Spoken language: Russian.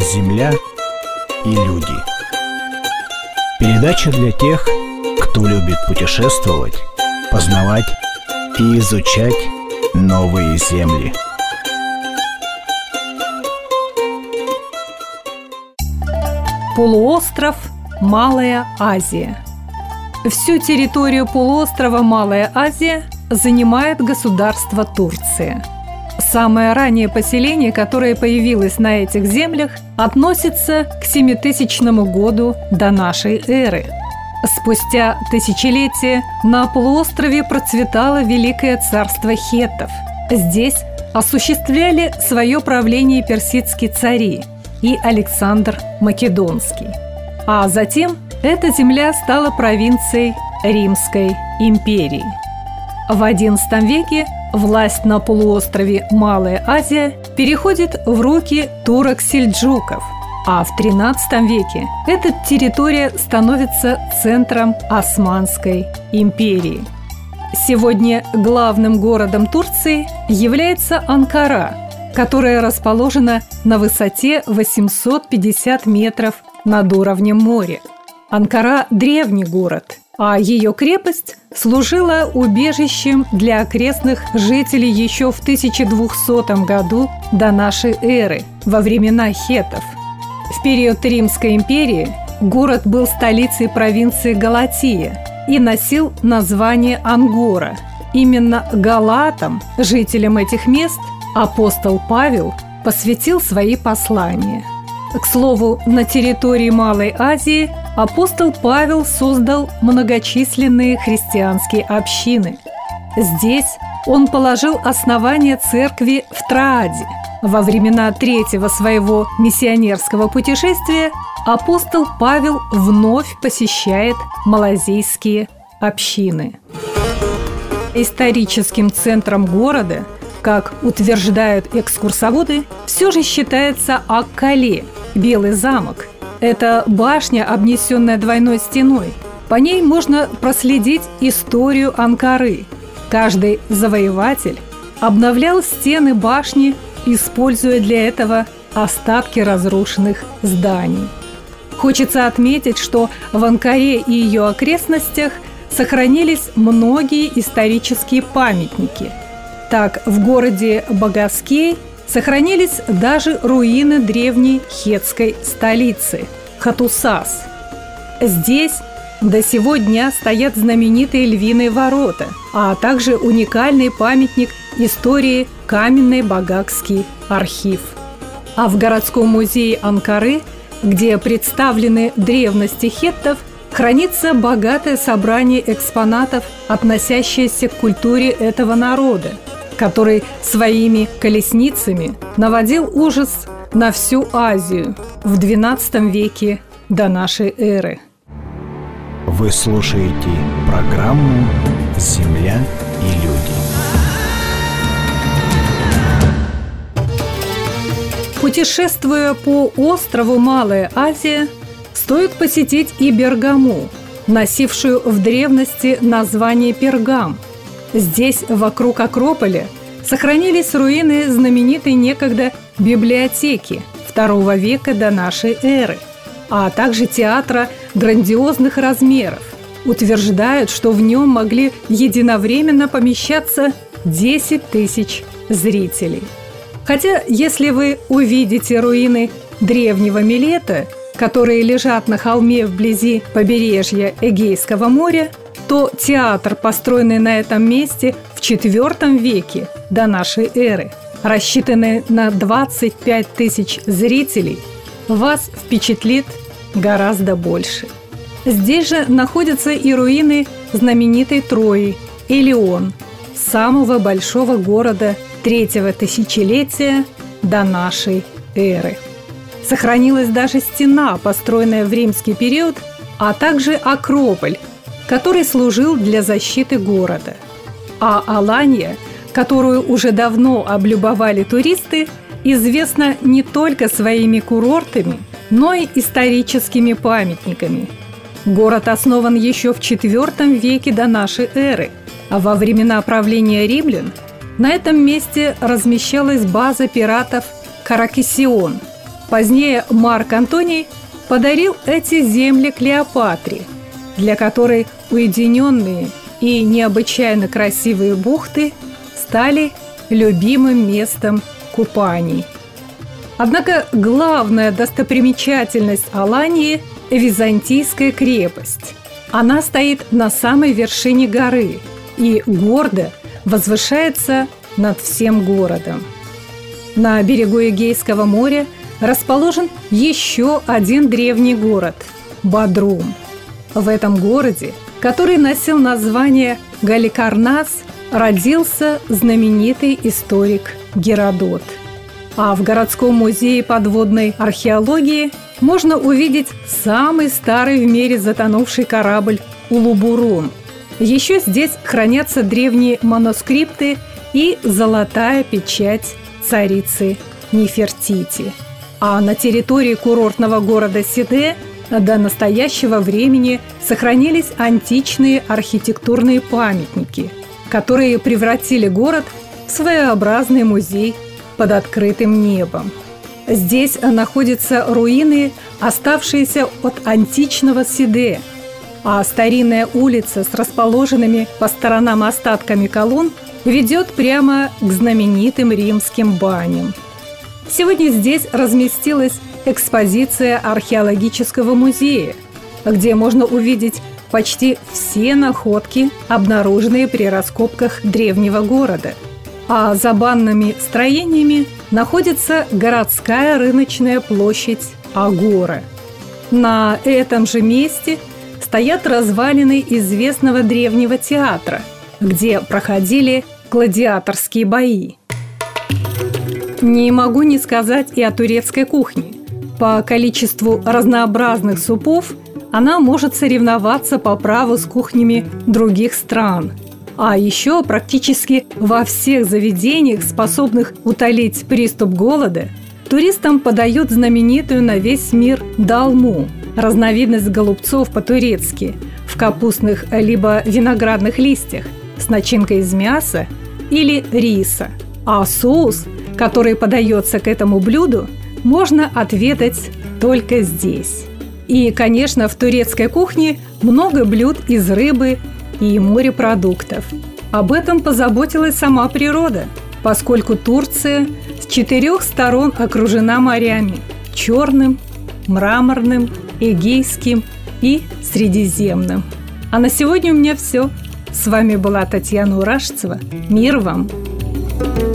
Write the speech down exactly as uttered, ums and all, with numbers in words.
земля и люди. Передача для тех, кто любит путешествовать, познавать и изучать новые земли. Полуостров Малая Азия. Всю территорию полуострова Малая Азия занимает государство Турция. Самое раннее поселение, которое появилось на этих землях, относится к семитысячному году до нашей эры. Спустя тысячелетия на полуострове процветало Великое царство хеттов. Здесь осуществляли свое правление персидские цари и Александр Македонский. А затем эта земля стала провинцией Римской империи. В одиннадцатом веке власть на полуострове Малая Азия переходит в руки турок-сельджуков, а в тринадцатом веке эта территория становится центром Османской империи. Сегодня главным городом Турции является Анкара, которая расположена на высоте восемьсот пятьдесят метров над уровнем моря. Анкара – древний город, а ее крепость служила убежищем для окрестных жителей еще в тысяча двухсотом году до нашей эры, во времена хеттов. В период Римской империи город был столицей провинции Галатия и носил название Ангора. Именно галатам, жителям этих мест, апостол Павел посвятил свои послания. К слову, на территории Малой Азии апостол Павел создал многочисленные христианские общины. Здесь он положил основание церкви в Трааде. Во времена третьего своего миссионерского путешествия апостол Павел вновь посещает малазийские общины. Историческим центром города, как утверждают экскурсоводы, все же считается Ак-Кале – Белый замок. Это башня, обнесенная двойной стеной. По ней можно проследить историю Анкары. Каждый завоеватель обновлял стены башни, используя для этого остатки разрушенных зданий. Хочется отметить, что в Анкаре и ее окрестностях сохранились многие исторические памятники. Так, в городе Багаскей сохранились даже руины древней хеттской столицы – Хатусас. Здесь до сего дня стоят знаменитые львиные ворота, а также уникальный памятник истории каменный Багакский архив. А в городском музее Анкары, где представлены древности хеттов, хранится богатое собрание экспонатов, относящееся к культуре этого народа, который своими колесницами наводил ужас на всю Азию в двенадцатом веке до нашей эры. Вы слушаете программу «Земля и люди». Путешествуя по острову Малая Азия, стоит посетить и Бергаму, носившую в древности название Пергам. Здесь, вокруг Акрополя, сохранились руины знаменитой некогда библиотеки второго века до нашей эры, а также театра грандиозных размеров. Утверждают, что в нем могли единовременно помещаться десять тысяч зрителей. Хотя, если вы увидите руины древнего Милета, которые лежат на холме вблизи побережья Эгейского моря, то театр, построенный на этом месте в четвёртом веке до нашей эры, рассчитанный на двадцать пять тысяч зрителей, вас впечатлит гораздо больше. Здесь же находятся и руины знаменитой Трои, Элион, самого большого города третьего тысячелетия до нашей эры. Сохранилась даже стена, построенная в римский период, а также Акрополь, который служил для защиты города. А Аланья, которую уже давно облюбовали туристы, известна не только своими курортами, но и историческими памятниками. Город основан еще в четвёртом веке до нашей эры, а во времена правления римлян на этом месте размещалась база пиратов Каракесион. Позднее Марк Антоний подарил эти земли Клеопатре, для которой уединенные и необычайно красивые бухты стали любимым местом купаний. Однако главная достопримечательность Алании – Византийская крепость. Она стоит на самой вершине горы и гордо возвышается над всем городом. На берегу Эгейского моря расположен еще один древний город – Бодрум. В этом городе, который носил название Галикарнас, родился знаменитый историк Геродот. А в городском музее подводной археологии можно увидеть самый старый в мире затонувший корабль Улубурун. Еще здесь хранятся древние манускрипты и золотая печать царицы Нефертити. А на территории курортного города Сиде до настоящего времени сохранились античные архитектурные памятники, которые превратили город в своеобразный музей под открытым небом. Здесь находятся руины, оставшиеся от античного Сиде, а старинная улица с расположенными по сторонам остатками колонн ведет прямо к знаменитым римским баням. Сегодня здесь разместилась экспозиция археологического музея, где можно увидеть почти все находки, обнаруженные при раскопках древнего города. А за банными строениями находится городская рыночная площадь Агора. На этом же месте стоят развалины известного древнего театра, где проходили гладиаторские бои. Не могу не сказать и о турецкой кухне. По количеству разнообразных супов она может соревноваться по праву с кухнями других стран. А еще практически во всех заведениях, способных утолить приступ голода, туристам подают знаменитую на весь мир долму – разновидность голубцов по-турецки, в капустных либо виноградных листьях, с начинкой из мяса или риса. А соус, который подается к этому блюду, можно отведать только здесь. И, конечно, в турецкой кухне много блюд из рыбы и морепродуктов. Об этом позаботилась сама природа, поскольку Турция с четырех сторон окружена морями – Черным, Мраморным, Эгейским и Средиземным. А на сегодня у меня все. С вами была Татьяна Урашцева. Мир вам!